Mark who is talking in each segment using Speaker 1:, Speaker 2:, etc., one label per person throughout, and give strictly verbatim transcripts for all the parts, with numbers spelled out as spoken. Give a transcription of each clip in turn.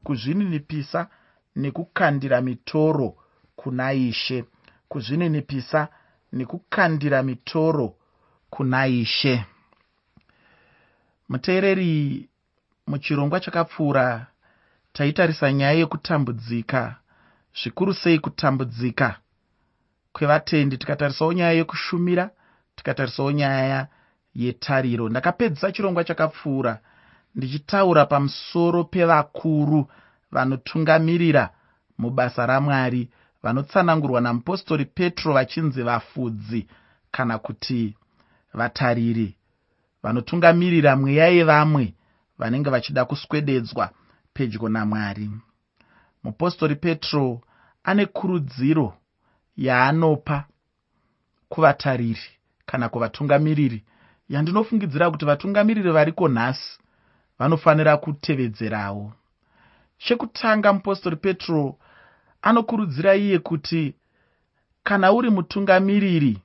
Speaker 1: kuzvininipisa nekukandira mitoro kuna Ishe. Kuzvininipisa nekukandira mitoro kuna Ishe. Muteereri, muchirongwa chakapfuura taitarisa nyaya yekutambudzika, zvikuru sei kutambudzika kwevatendi, tikatarisawo nyaya yekushumira, tikatarisawo nyaya yetariro. Ndakapedzisa chirongwa chakapfuura ndichitaura pamusoro pevakuru vanotungamirira mubasa raMwari, vanotsanangurwa namupostori Petro vachinzi vafudzi kana kuti vatariri, vanotungamirira mweya yevamwe vanenge vachida kuswededzwa pedyo naMwari. Mupostori Petro ane kurudziro yaanopa kuvatariri kana kuvatungamiriri, yandinofungidzira kuti vatungamiriri variko nhasi vanofanira kutevedzerawo. Chekutanga, mupostori Petro anokurudzira iye kuti kana uri mutungamiriri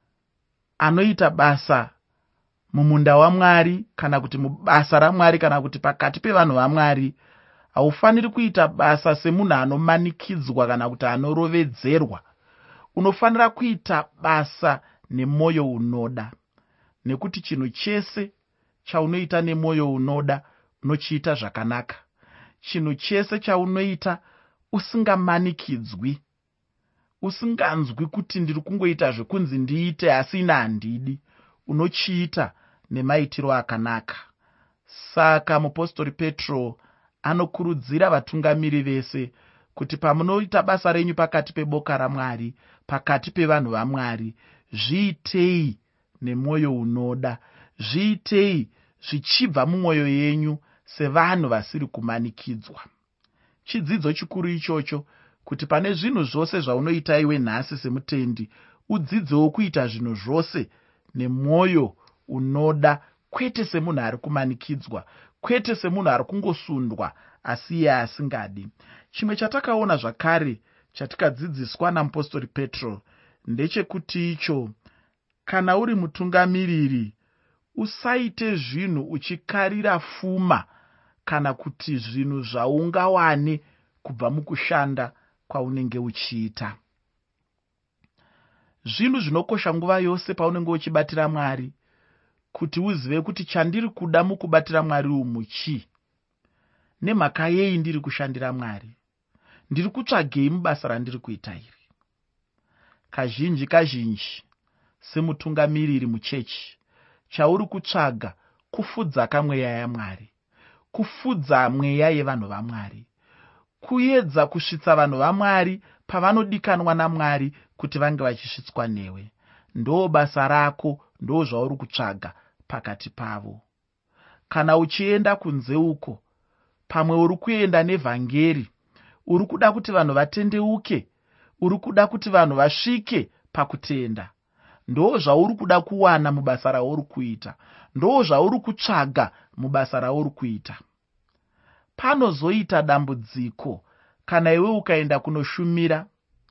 Speaker 1: anoita basa mumunda waMwari kana kuti mubasa raMwari kana kuti pakati pevanhu vaMwari, haufaniri kuita basa semunhu anomanikidzwa kana kuti anorovedzerwa. Unofanira kuita basa nemwoyo unoda, nekuti chinhu chese chaunoita nemwoyo unoda unochiita zvakanaka. Chinhu chese chaunoita usingamanikidzwi, usinganzwi kuti ndiri kungoita zvekunzi ndiite asi ina handidi, unochiita nemaitiro akanaka. Saka mupostori Petro anokurudzira vatungamiri vese kuti pamunoita basa renyu pakati peboka raMwari, pakati pevanhu vaMwari, zviitei nemwoyo unoda, zviitei zvichibva mumwoyo yenyu sevanhu vasiri kumanikidzwa. Chidzidzo chikuru ichocho kuti pane zvinhu zvose zvaunoita iwe nhasi semutendi, udzidzewo kuita zvinhu zvose nemwoyo unoda, kwete semunhu ari kumanikidzwa, kwete semunhu ari kungosundwa asi iye asingadi. Chimwe chatakaona zvakare chatikadzidziswa namupostori Petro ndechekuti icho, kana uri mutungamiriri usaite zvinhu uchikarira pfuma kana kuti zvinhu zvaungawane kubva mukushanda kwaunenge uchiita. Zvinhu zvinokosha nguva yose paunenge uchibatira Mwari kuti uzive kuti chandiri kuda mukubatira Mwari umu chii, nemhaka yei ndiri kushandira Mwari, ndiri kutsvagei mubasa randiri kuita iri. Kazhinji kazhinji semutungamiriri muchechi, chauri kutsvaga kufudza kamweya yaMwari, kufudza mweya yevanhu vaMwari, kuedza kusvitsa vanhu vaMwari pavanodikanwa naMwari kuti vange vachisvitswa newe. Ndo basa rako, ndo zvauri kutsvaga pakati pavo. Kana uchienda kunze uko, pamwe uri kuenda nevhangeri, uri kuda kuti vanhu vatendeuke, uri kuda kuti vanhu vasvike pakutenda, ndo zvauri kuda kuwana mubasa rauri kuita, ndo zvauri kutsvaga mubasa rauri kuita. Panozoita dambudziko kana iwe ukaenda kunoshumira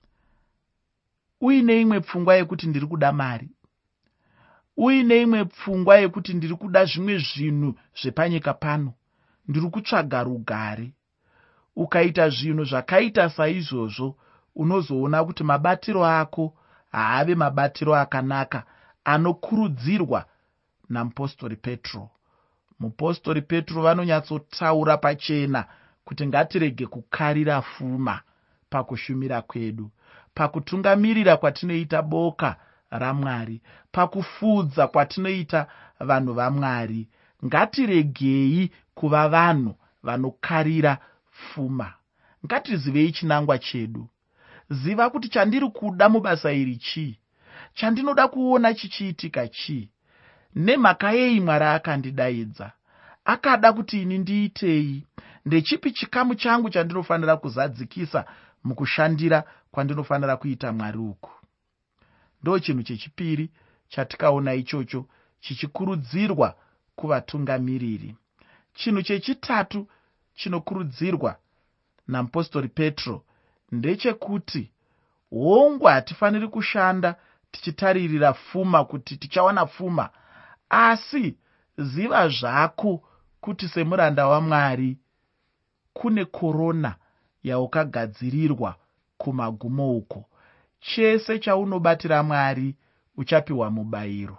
Speaker 1: uine imwe pfungwa yekuti ndiri kuda mari, uine imwe pfungwa yekuti ndiri kuda zvimwe zvinhu zvepanyika pano, ndiri kutsvaga rugare. Ukaita zvinhu zvakaita saizvozvo, unozoona kuti mabatiro ako haave mabatiro akanaka anokurudzirwa namupostori Petro. Mupostori Petro vanonyatsotaura pachena kuti ngatirege kukarira pfuma pakushumira kwedu, pakutungamirira kwatinoita boka raMwari, pakufudza kwatinoita vanhu vaMwari. Ngatiregei kuva vanhu vanokarira pfuma. Ngatizivei chinangwa chedu. Ziva kuti chandiri kuda mubasa iri chii, chandinoda kuona chichiitika chii, nemhaka yei Mwari akandidaidza, akada kuti ini ndiitei, ndechipi chikamu changu chandinofanira kuzadzikisa mukushandira kwandinofanira kuita Mwari uku. Ndo chinhu chechipiri chatikaona ichocho chichikurudzirwa kuvatungamiriri. Chinhu chechitatu chinokurudzirwa namupostori Petro ndechekuti hongwa hatifaniri kushanda tichitaririra pfuma kuti tichawana pfuma, asi ziva zvako kuti semuranda waMwari kune korona yaukagadzirirwa kumagumo uko. Chese chaunobatira Mwari uchapiwa mubayiro.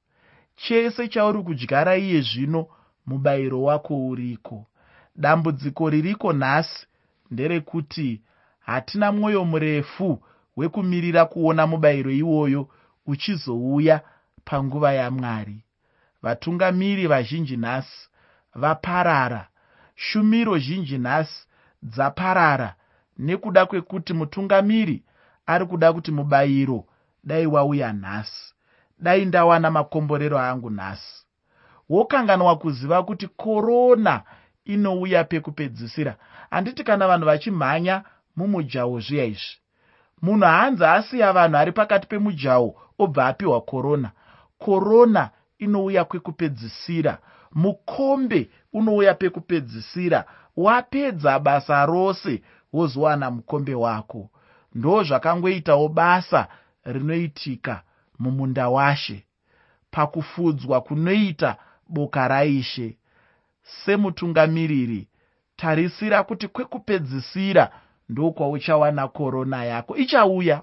Speaker 1: Chese chauri kudyara iye zvino mubayiro wako uriko. Dambudziko ririko nhasi nderekuti hatina mwoyo murefu wekumirira kuona mubayiro iwoyo uchizouya panguva yaMwari. Vatungamiri vazhinji nhasi vaparara. Shumiro zhinji nhasi dzaparara nekuda kwekuti mutungamiri ari kuda kuti mubayiro dai wauya nhasi, dai ndawana makomborero angu nhasi. Wokanganwa kuziva kuti korona inouya pekupedzisira. Handiti kana vanhu vachimhanya mumujaho zviya izvi, munhu haanzi asiya vanhu ari pakati pemujaho obva apiwa korona. Korona inouya kwekupedzisira. Mukombe unouya pekupedzisira. Wapedza basa rose wozowana mukombe wako. Ndo zvakangoitawo basa rinoitika mumunda waShe, pakufudzwa kunoita boka raIshe. Semutungamiriri, tarisira kuti kwekupedzisira ndokwauchawana korona yako. Ichauya.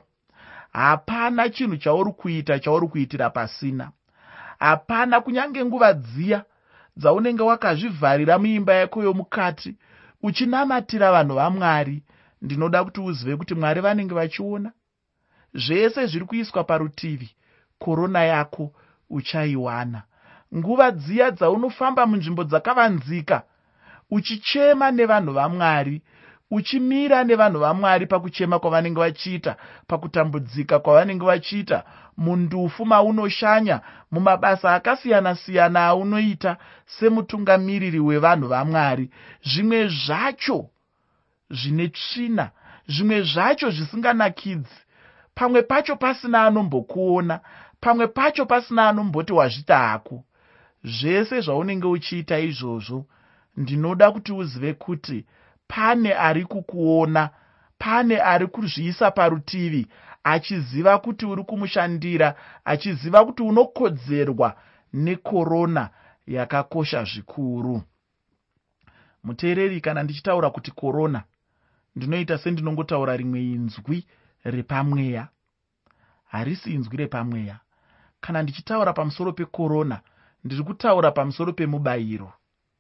Speaker 1: Hapana chinhu chauri kuita chauri kuitira pasina. Hapana, kunyange nguva dziya dzaunenge wakazvivharira muimba yako yomukati uchinamatira vanhu vaMwari, ndinoda kuti uzive kuti Mwari vanenge vachiona. Zvese zviri kuiswa parutivi, korona yako uchaiwana. Nguva dziya dzaunofamba munzvimbo dzakavanzika uchichema nevanhu vaMwari, uchimira nevanhu vaMwari pakuchema kwavanenge vachiita, pakutambudzika kwavanenge vachiita, mundufu maunoshanya, mumabasa akasiyana-siyana aunoita semutungamiriri wevanhu vaMwari. Zvimwe zvacho zvine tsvina, zvimwe zvacho zvisinganakidzi, pamwe pacho pasina anombokuona, pamwe pacho pasina anomboti wazvita hako. Zvese zvaunenge uchiita izvozvo, ndinoda kuti uzive kuti pane ari kukuona, pane ari kuzviisa parutivi, achiziva kuti uri kumushandira, achiziva kuti unokodzerwa nekorona yakakosha zvikuru. Muteereri, kana ndichitaura kuti korona, ndinoita sendinongotaura rimwe inzwi repamweya. Harisi inzwi repamweya. Kana ndichitaura pamusoro pekorona, ndiri kutaura pamusoro pemubayiro.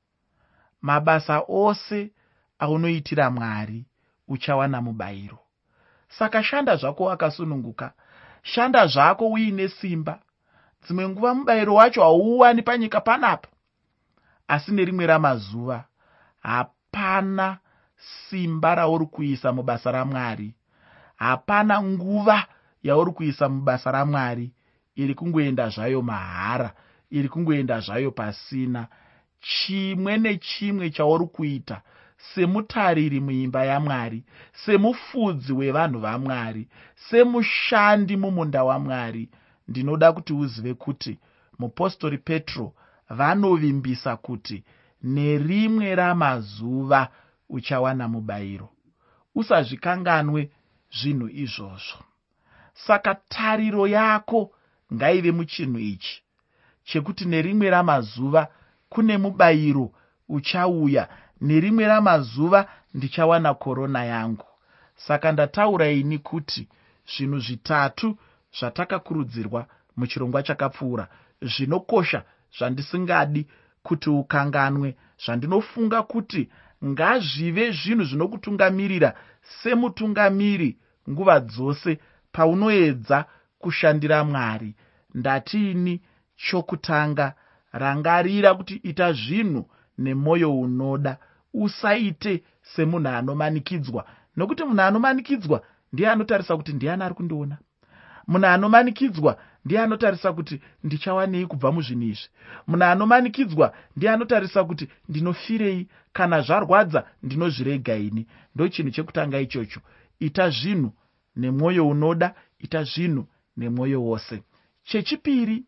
Speaker 1: Mabasa ose aunoitira Mwari uchawana mubayiro. Saka shanda zvako wakasununguka, shanda zvako uine simba. Dzimwe nguva mubayiro wacho hauuwani panyika panapa, asi nerimwe ramazuva hapana simba rauri kuisa mubasa raMwari, hapana nguva yauri kuisa mubasa raMwari iri kungoenda zvayo mahara, iri kungoenda zvayo pasina. Chimwe nechimwe chauri kuita semutariri muimba yaMwari, semufudzi wevanhu vaMwari, semushandi mumunda waMwari, ndinoda kuti uzive kuti mupostori Petro vanovimbisa kuti nerimwe ramazuva uchawana mubayiro. Usazvikanganwe zvinhu izvozvo. Saka tariro yako ngaive muchinhu ichi chekuti nerimwe ramazuva kune mubayiro uchauya, nerimwe ramazuva ndichawana korona yangu. Saka ndataura ini kuti zvinhu zvitatu zvatakakurudzirwa muchirongwa chakapfuura, zvinokosha, zvandisingadi kuti ukanganwe, zvandinofunga kuti ngazvive zvinhu zvinokutungamirira semutungamiri nguva dzose paunoedza kushandira Mwari. Ndatini, chokutanga, rangarira kuti ita zvinhu nemwoyo unoda, usaite semunhu anomanikidzwa, nokuti munhu anomanikidzwa ndiye anotarisa kuti ndiani ari kundiona. Munhu anomanikidzwa ndiye anotarisa kuti ndichawanei kubva muzvinhu izvi. Munhu anomanikidzwa ndiye anotarisa kuti ndinofirei, kana zvarwadza ndinozvirega ini. Ndo chinhu chekutanga ichocho. Ita zvinhu nemwoyo unoda, ita zvinhu nemwoyo wose. Chechipiri,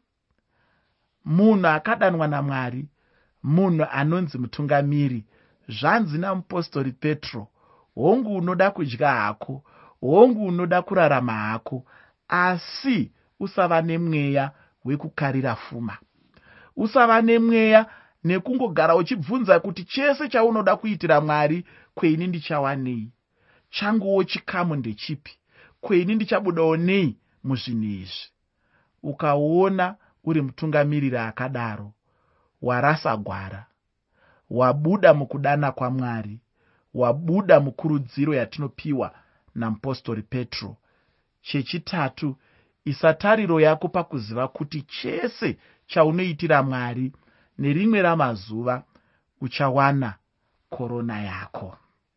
Speaker 1: munhu akadanwa naMwari, munhu anonzi mutungamiri, zvanzi namupostori Petro, hongu unoda kudya hako, hongu unoda kurarama hako, asi usava nemweya wekukarira fuma. Usava nemweya nekungogara uchibvunza kuti chese chaunoda kuitira Mwari, kweini ndichawanei? Changuwo chikamu ndechipi? Kweini ndichabudawo nei muzvinhu izvi? Ukaona uri mutungamiriri akadaro, warasa gwara, wabuda mukudana kwaMwari, wabuda mukurudziro yatinopiwa namupostori Petro. Chechitatu, isa tariro yako pakuziva kuti chese chaunoitira Mwari nerimwe ramazuva uchawana korona yako.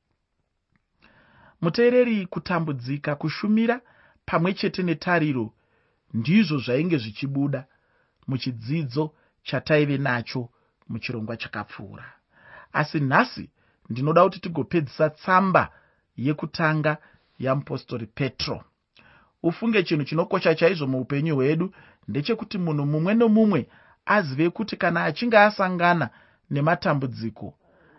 Speaker 1: Muteereri, kutambudzika, kushumira pamwe chete netariro ndizvo zvainge zvichibuda muchidzidzo chataive nacho muchirongwa chakapfuura. Asi nhasi ndinoda kuti tigopedzisa tsamba yekutanga yamupostori Petro. Ufunge chinhu chinokosha chaizvo muupenyu hwedu ndechekuti munhu mumwe nomumwe azive kuti kana achinge asangana nematambudziko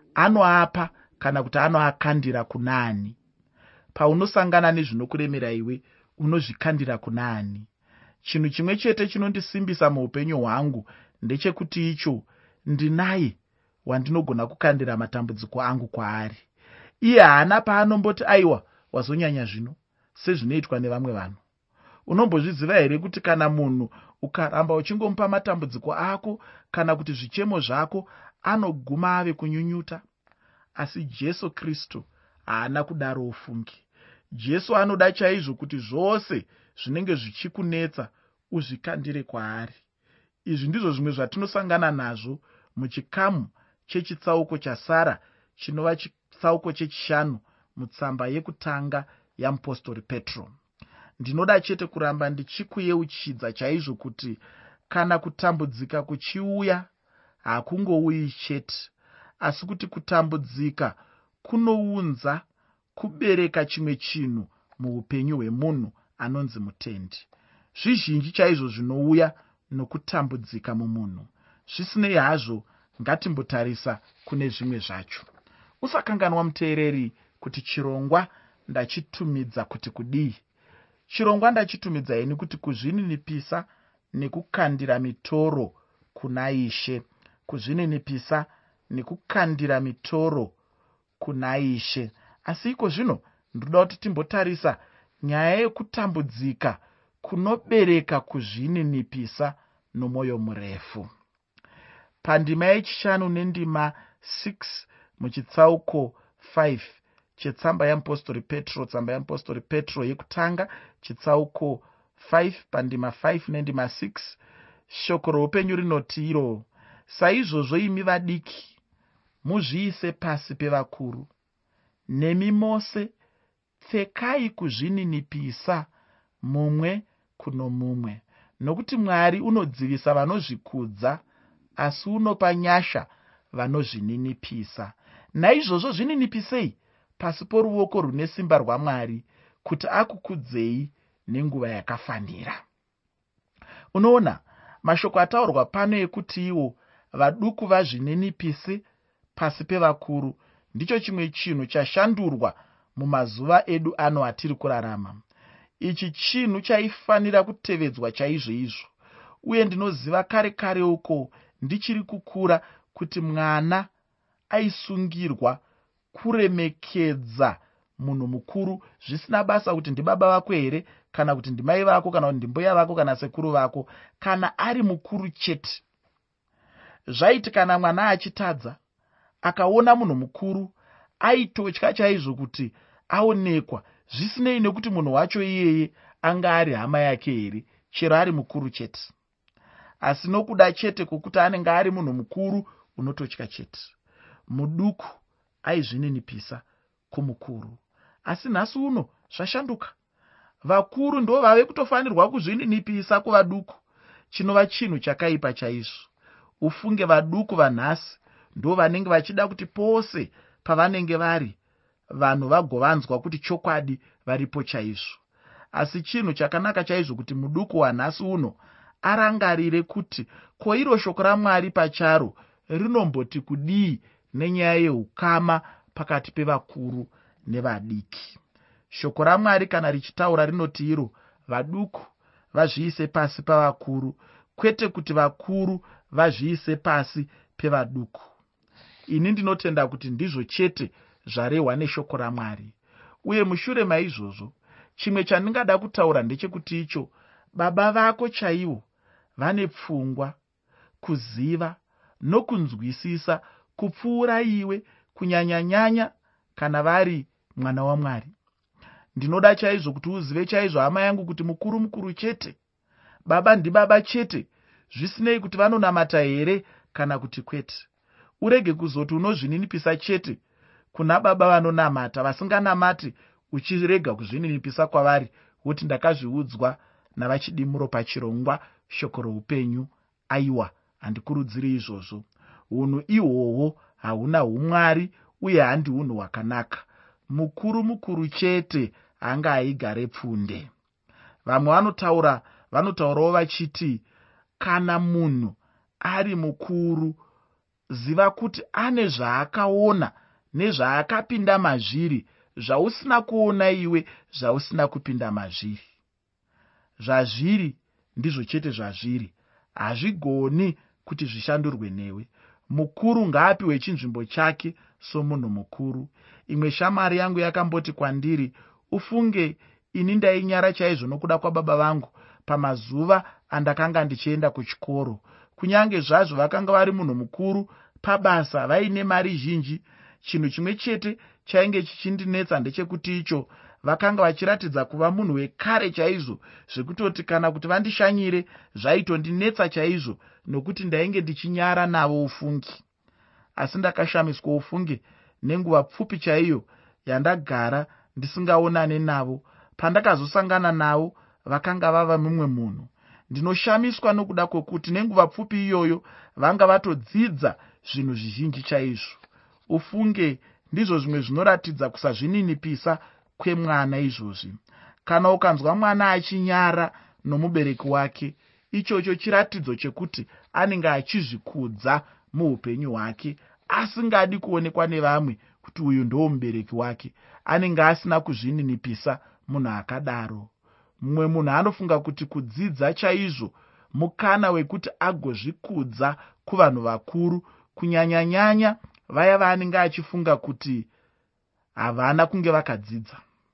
Speaker 1: anoapa kana kuti anoakandira kunani. Paunosangana nezvinokuremera iwe, unozvikandira kunani. Chinhu chimwe chete chinondisimbisa muupenyu hwangu ndechekuti icho ndinaye wandinogona kukandira matambudziko angu kwaari. Iye haana paanomboti aiwa wazonyanya zvino sezvinoitwa nevamwe vanhu. Unombozviziva here kuti kana munhu ukaramba uchingomupa matambudziko ako kana kuti zvichemo zvako, anoguma ave kunyunyuta? Asi Jesu Kristu haana kudaro ufungi. Jesu anoda chaizvo kuti zvose zvinenge zvichikunetsa uzvikandire kwaari. Izvi ndizvo zvimwe zvatinosangana nazvo muchikamu chechitsauko chasara, chinova chitsauko chechishanu mutsamba yekutanga yamupostori Petro. Ndinoda chete kuramba ndichikuyeuchidza chaizvo kuti kana kutambudzika kuchiuya, hakungouyi chete, asi kuti kutambudzika kunounza kubereka chimwe chinhu muupenyu hwemunhu anonzi mutendi. Zvizhinji chaizvo zvinouya nokutambudzika mumunhu. Zvisinei hazvo, ngatimbotarisa kune zvimwe zvacho. Usakanganwa muteereri kuti chirongwa ndachitumidza kuti kudii. Chirongwa ndachitumidza ini kuti kuzvininipisa nekukandira mitoro kuna Ishe. Kuzvininipisa nekukandira mitoro kuna Ishe. Asi iko zvino ndoda kuti timbotarisa nyaya yekutambudzika kunobereka kuzvininipisa nomwoyo murefu. Pandima yechishanu nendima six muchitsauko five chetsamba yamupostori Petro, tsamba yamupostori Petro yekutanga, chitsauko five pandima five nendima six, shoko roupenyu rinoti iro: saizvozvo imi vadiki muzviise pasi pevakuru. Nemi mose pfekai kuzvininipisa mumwe kuno mumwe, nokuti Mwari unodzivisa vanozvikudza, asi unopa nyasha vanozvininipisa. Naizvozvo zvininipisei pasi poruoko rune simba rwaMwari, kuti akukudzei nenguva yakafanira. Unoona, mashoko ataurwa pano ekuti iwo vaduku vazvininipise pasi pevakuru ndicho chimwe chinhu chashandurwa mumazuva edu ano atiri kurarama. Ichi chinhu chaifanira kutevedzwa chaizvo izvo, uye ndinoziva kare kare uko ndichiri kukura kuti mwana aisungirwa kuremekedza munhu mukuru, zvisina basa kuti ndibaba vako here, kana kuti ndimai vako, kana kuti ndimbuya vako, kana sekuru vako, kana ari mukuru chete. Zvaiti kana mwana achitadza akaona munhu mukuru, aitotya chaizvo kuti aonekwa, zvisinei nekuti munhu wacho iyeye anga ari hama yake here, chero ari mukuru chete. Asi nokuda chete kwokuti anenge ari munhu mukuru, unototya chete. Muduku aizvininipisa kumukuru. Asi nhasi uno zvashanduka. Vakuru ndo vave kutofanirwa kuzvininipisa kuvaduku, chinova chinhu chakaipa chaizvo. Ufunge vaduku vanhasi ndo vanenge vachida kuti pose pavanenge vari vanhu vagovanzwa kuti chokwadi varipo chaizvo. Asi chinhu chakanaka chaizvo kuti muduku wanhasi uno arangarire kuti ko iro shoko raMwari pacharo rinomboti kudii nenyaya yeukama pakati pevakuru nevadiki. Shoko raMwari kana richitaura rinoti iro vaduku vazviise pasi pavakuru, kwete kuti vakuru vazviise pasi pevaduku. Ini ndinotenda kuti ndizvo chete zvarehwa neshoko raMwari. Uye mushure maizvozvo, chimwe chandingada kutaura ndechekuti icho baba vako chaivo vane pfungwa, kuziva nokunzwisisa kupfuura iwe, kunyanya-nyanya kana vari mwana waMwari. Ndinoda chaizvo kuti uzive chaizvo, hama yangu, kuti mukuru mukuru chete, baba ndibaba chete, zvisinei kuti vanonamata here kana kuti kwete. Urege kuzoti unozvininipisa chete kuna baba vanonamata, vasinganamati uchirega kuzvininipisa kwavari, kuti ndakazviudzwa navachidimuro pachirongwa shoko roupenyu. Aiwa, handikurudziri izvozvo. Unhu ihwohwo hauna umwari uye handi unhu hwakanaka. Mukuru mukuru chete anga aigare pfunde. Vamwe vanotaura vanotaurawo vachiti kana munhu ari mukuru, ziva kuti ane zvaakaona nezvaakapinda mazviri, zvausina kuona iwe, zvausina kupinda mazviri. Zvazviri ndizvo chete zvazviri, hazvigoni kuti zvishandurwe newe. Mukuru ngaapiwe chinzvimbo chake somunhu mukuru. Imwe shamwari yangu yakamboti kwandiri, ufunge ini ndainyara chaizvo nokuda kwababa vangu pamazuva andakanga ndichienda kuchikoro. Kunyange zvazvo vakanga vari munhu mukuru pabasa, vaine mari zhinji, chinhu chimwe chete chainge chichindinetsa ndechekuti icho vakanga vachiratidza kuva munhu wekare chaizvo, zvekutoti kana kuti vandishanyire zvaitondinetsa chaizvo, nokuti ndainge ndichinyara navo ufungi. Asi ndakashamiswa ufunge nenguva pfupi chaiyo yandagara ndisingaonane navo. Pandakazosangana navo, vakanga vava mumwe munhu. Ndinoshamiswa nokuda kwokuti nenguva pfupi iyoyo vanga vatodzidza zvinhu zvizhinji chaizvo. Ufunge ndizvo zvimwe zvinoratidza kusazvininipisa kwemwana izvozvi. Kana ukanzwa mwana achinyara nomubereki wake, ichocho chiratidzo chekuti anenge achizvikudza muupenyu hwake, asingadi kuonekwa nevamwe kuti uyu ndoo mubereki wake. Anenge asina kuzvininipisa munhu akadaro. Mumwe munhu anofunga kuti kudzidza chaizvo mukana wekuti agozvikudza kuvanhu vakuru, kunyanya-nyanya vaya vaanenge achifunga kuti havana kunge vakadzidza.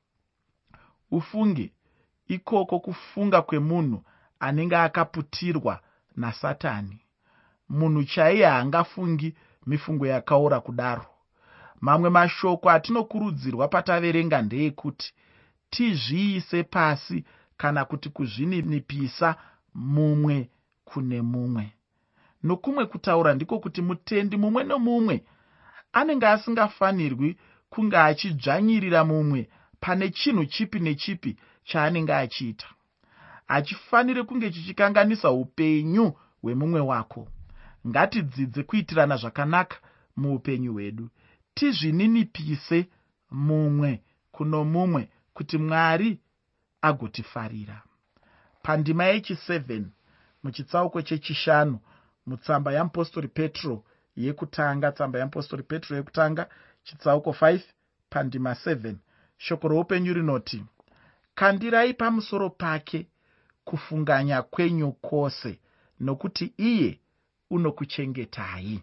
Speaker 1: Ufunge ikoko kufunga kwemunhu anenge akaputirwa naSatani. Munhu chaiye haangafungi mifungo yakaora kudaro. Mamwe mashoko atinokurudzirwa pataverenga ndeyekuti tizviise pasi kana kuti kuzvininipisa mumwe kune mumwe. Nokumwe kutaura ndiko kuti mutendi mumwe nomumwe anenge asingafanirwi kunge achidzvanyirira mumwe pane chinhu chipi nechipi chaanenge achiita. Hachifaniri kunge chichikanganisa upenyu hwemumwe wako. Ngatidzidze kuitirana zvakanaka muupenyu hwedu. Tizvininipise mumwe kuno mumwe kuti Mwari agotifarira. Pandima yechi seven muchitsauko chechishanu mutsamba yamupostori Petro yekutanga, tsamba yamupostori Petro yekutanga chitsauko five pandima seven, shoko roupenyu rinoti, kandirai pamusoro pake kufunganya kwenyu kwose, nokuti iye unokuchengetai.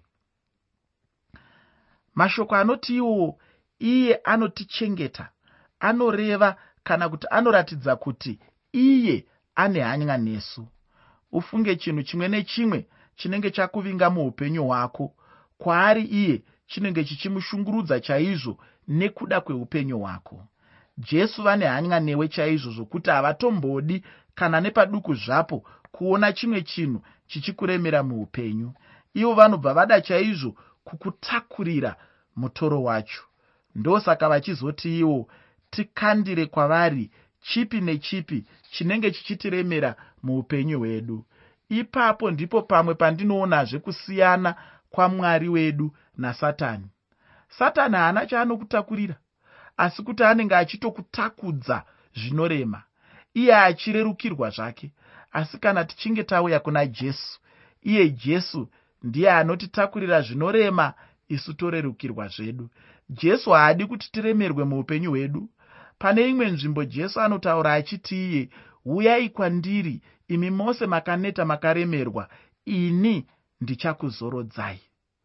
Speaker 1: Mashoko anoti iwo iye anotichengeta anoreva kana kuti anoratidza kuti iye ane hanya nesu. Ufunge chinhu chimwe nechimwe chinenge chakuvinga muupenyu hwako, kwaari iye chinenge chichimushungurudza chaizvo nekuda kweupenyu hwako. Jesu vane hanya newe chaizvo zvokuti havatombodi kana nepaduku zvapo kuona chimwe chinhu chichikuremera muupenyu. Ivo vanobva vada chaizvo kukutakurira mutoro wacho. Ndosaka vachizoti ivo tikandire kwavari chipi nechipi chinenge chichitiremera muupenyu hwedu. Ipapo ndipo pamwe pandinoonazve kusiyana kwaMwari wedu naSatani. Satani haana chaanokutakurira, asi kuti anenge achitokutakudza zvinorema, iye achirerukirwa zvake. Asi kana tichinge tauya kuna Jesu, iye Jesu ndiye anotitakurira zvinorema, isu torerukirwa zvedu. Jesu haadi kuti tiremerwe muupenyu hwedu. Pane imwe nzvimbo Jesu anotaura achiti iye, uyai kwandiri imi mose makaneta makaremerwa, ini ndichakuzorodzai.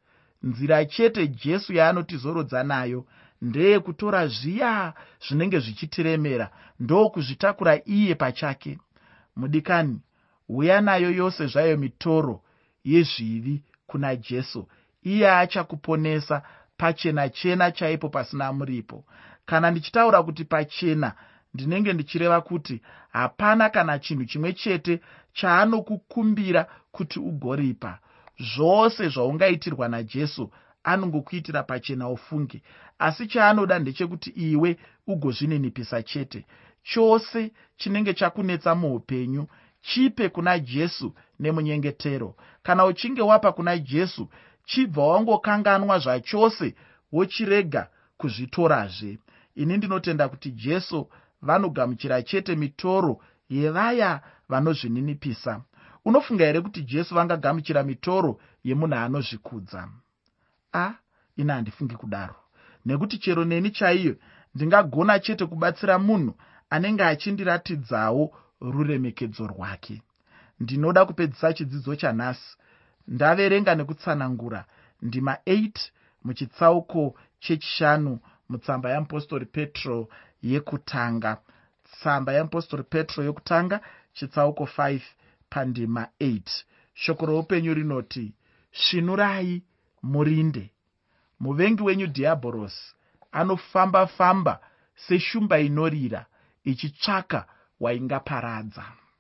Speaker 1: Nzira chete Jesu yaanotizorodza nayo ndeye kutora zviya zvinenge zvichitiremera ndokuzvitakura iye pachake. Mudikani, uya nayo yose zvayo mitoro yezvivi kuna Jesu, iye achakuponesa pachena chena chaipo pasina muripo. Kana ndichitaura kuti pachena, ndinenge ndichireva kuti hapana kana chinhu chimwe chete chaanokukumbira kuti ugoripa. Zvose zvaungaitirwa naJesu anongokuitira pachena ufunge, asi chaanoda ndechekuti iwe ugozvininipisa chete. Chose chinenge chakunetsa muupenyu chipe kuna Jesu nemunyengetero. Kana uchinge wapa kuna Jesu, chibva wangokanganwa zvachose wochirega kuzvitorazve. Ini ndinotenda kuti Jesu vanogamuchira chete mitoro yevaya vanozvininipisa. Unofunga here kuti Jesu vangagamuchira mitoro yemunhu anozvikudza? A, ina handifungi kudaro. Nekuti chero neni chaiyo ndingagona chete kubatsira munhu anenge achindiratidzawo ruremekedzo rwake. Ndinoda kupedzisa chidzidzo chanhasi. Ndaverenga nekutsanangura ndima eight muchitsauko chechishanu mutsamba yamupostori Petro yekutanga. Tsamba yamupostori Petro yekutanga chitsauko five pandima eight. Shoko roupenyu rinoti, svinurai murinde. Muvengi wenyu dhiabhorosi anofamba-famba seshumba inorira ichitsvaka waingaparadza.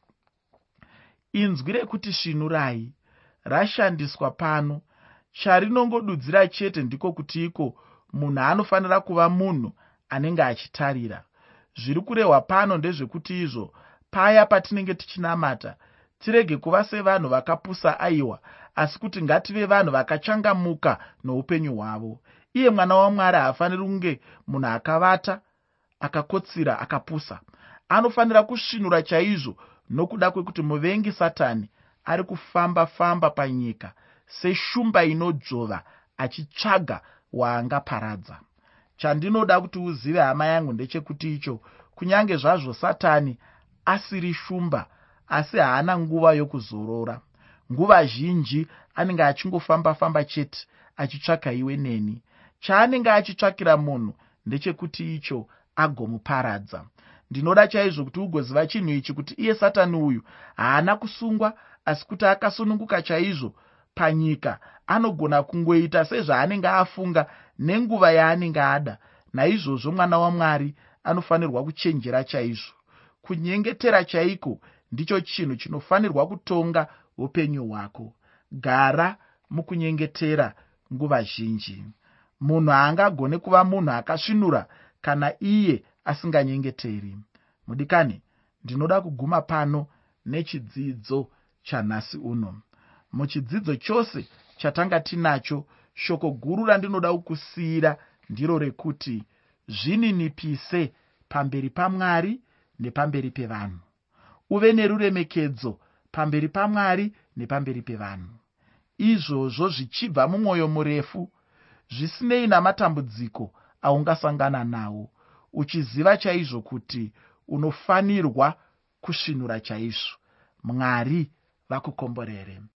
Speaker 1: Inzwi rekuti svinurai rashandiswa pano. Charinongodudzira chete ndiko kuti iko munhu anofanira kuva munhu anenge achitarira. Zviri kurehwa pano ndezvekuti izvo paya patinenge tichinamata tirege kuva sevanhu vakapusa aiwa, asi kuti ngative vanhu vakachangamuka noupenyu hwavo. Iye mwana waMwari haafaniri kunge munhu akavata, akakotsira, akapusa. Anofanira kusvinura chaizvo, nokuda kwekuti muvengi Satani ari kufamba-famba panyika seshumba inodzvova achitsvaga waangaparadza. Chandinoda kuti uzive, hama yangu, ndechekuti icho, kunyange zvazvo Satani asiri shumba, asi haana nguva yokuzorora. Nguva zhinji anenge achingofamba-famba chete achitsvaka iwe neni. Chaanenge achitsvakira munhu ndechekuti icho agomuparadza. Ndinoda chaizvo kuti ugoziva chinhu ichi, kuti iye Satani uyu haana kusungwa, asi kuti akasununguka chaizvo panyika. Anogona kungoita sezvaanenge afunga nenguva yaanenge ada. Naizvozvo mwana waMwari anofanirwa kuchenjera chaizvo. Kunyengetera chaiko ndicho chinhu chinofanirwa kutonga upenyu hwako. Gara mukunyengetera nguva zhinji. Munhu haangagone kuva munhu akasvinura kana iye asinganyengeteri. Mudikani, ndinoda kuguma pano nechidzidzo chanhasi uno. Muchidzidzo chose chatanga tinacho, shoko guru randinoda kukusiyira ndiro rekuti zvininipise pamberi paMwari nepamberi pevanhu. Uve neruremekedzo pamberi paMwari nepamberi pevanhu. Izvozvo zvichibva mumwoyo murefu, zvisinei namatambudziko aungasangana nawo, uchiziva chaizvo kuti unofanirwa kusvinura chaizvo. Mwari vakukomborere.